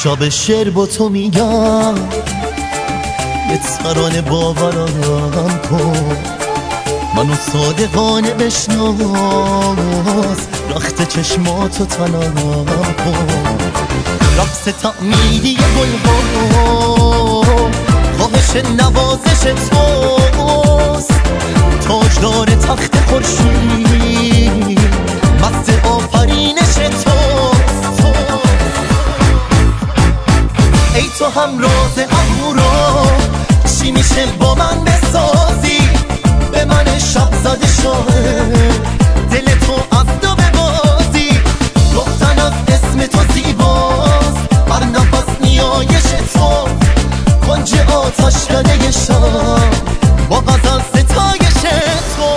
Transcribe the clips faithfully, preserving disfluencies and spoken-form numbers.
شب شعر با تو میگم، یه ترانه باورم کن، منو صادقانه بشناس، رخت چشماتو تنم کن. رقص تعمیدی گلها خواهش نوازش توست، تاجدار تخت خورشید مست آفرینش توست. ای تو هم راز اهورا، چی میشه با من بسازی؟ به من شب زده شاهد دل تو از دو ببازی. گفتن از اسم تو زیباست، هر نفس نیایش تو، کنج آتش کده شب با غزل ستایش تو.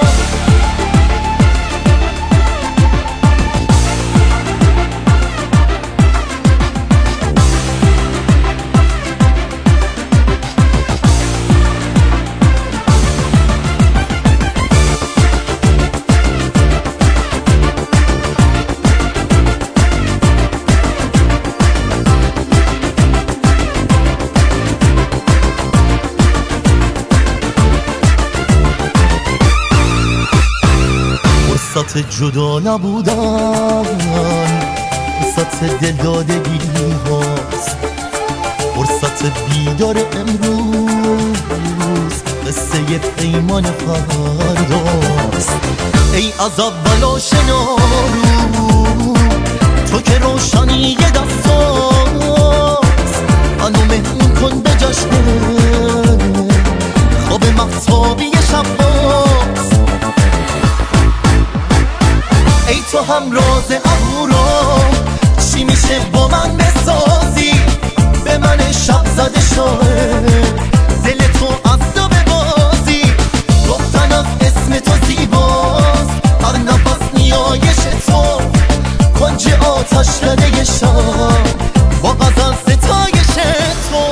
فرصت جدا نبودن، فرصت دلدادگی هاست، فرصت بیدار امروز، قصه پیمان فرداست. ای از اول آشنا رو، تو که روشنی دستاست، منو مهمون کن به جشن خواب مهتابی شباست. ای تو هم راز اهورا، چی میشه با من بسازی؟ به من شب زده شاهد دل تو از دو ببازی. گفتن از اسم تو زیباست، هر نفس نیایش تو، کنج آتش کده شب با غزل ستایش تو.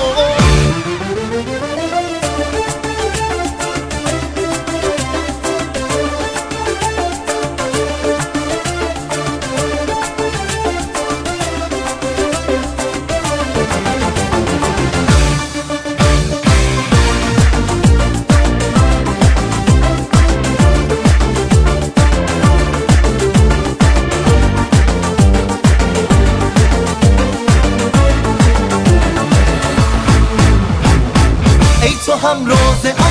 تو هم راز